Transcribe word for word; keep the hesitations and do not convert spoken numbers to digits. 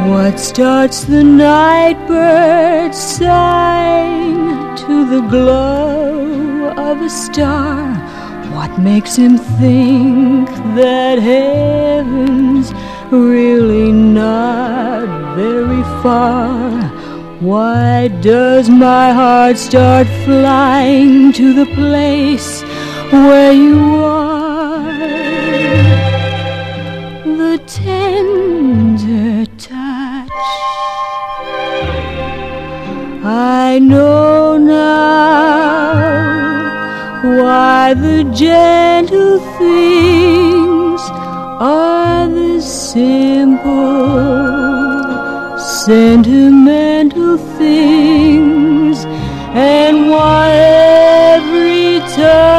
What starts the night bird sighing to the glow of a star? What makes him think that heaven's really not very far? Why does my heart start flying to the place where you are? The tender touch, I know now why the gentle things are the simple, sentimental things, and why every time